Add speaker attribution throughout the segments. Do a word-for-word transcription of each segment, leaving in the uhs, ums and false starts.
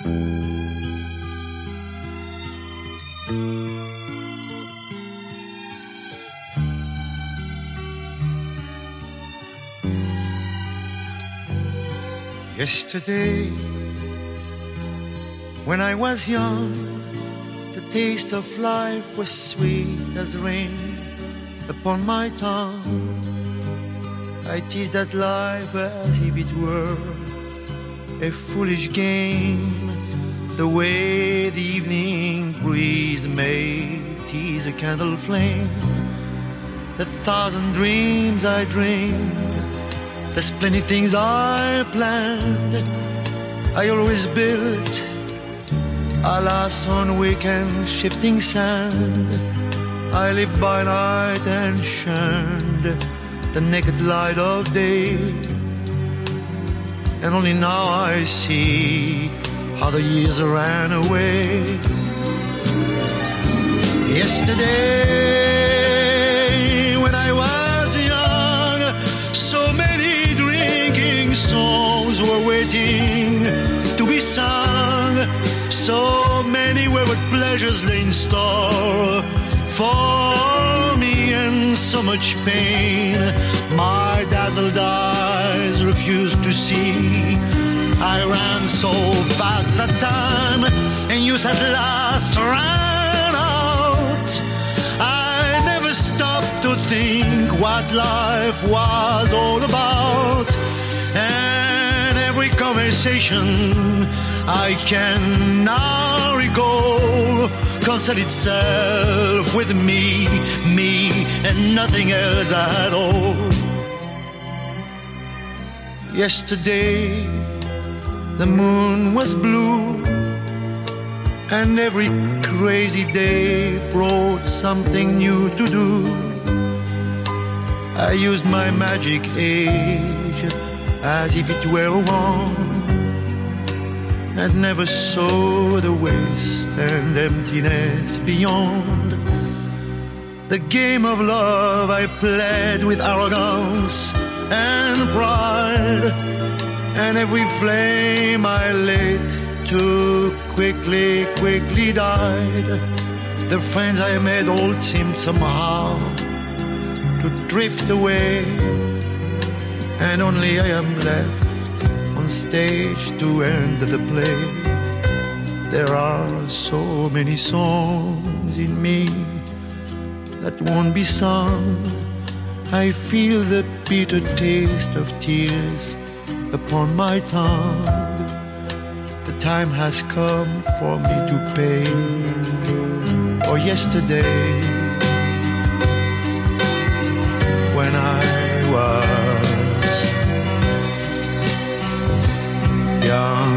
Speaker 1: Yesterday, when I was young, the taste of life was sweet as rain upon my tongue. I teased at life as if it were a foolish game, the way the evening breeze may tease a candle flame. The thousand dreams I dreamed, the splendid things I planned, I always built, alas, on weekend shifting sand. I lived by night and shunned the naked light of day, and only now I see how the years ran away. Yesterday, when I was young, so many drinking songs were waiting to be sung. So many wayward pleasures lay in store for me, and so much pain my dazzled eyes refused to see. I ran so fast that time, and youth at last ran out. I never stopped to think what life was all about, and every conversation I can now recall concerned itself with me, me, and nothing else at all. Yesterday, the moon was blue, and every crazy day brought something new to do. I used my magic age as if it were a wand, and never saw the waste and emptiness beyond. The game of love I played with arrogance and pride, and every flame I lit too quickly, quickly died. The friends I made all seemed somehow to drift away, and only I am left on stage to end the play. There are so many songs in me that won't be sung. I feel the bitter taste of tears upon my tongue. The time has come for me to pay for yesterday, when I was young,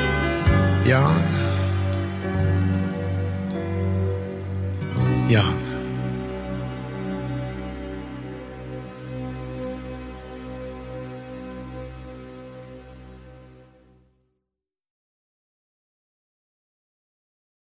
Speaker 1: young, young.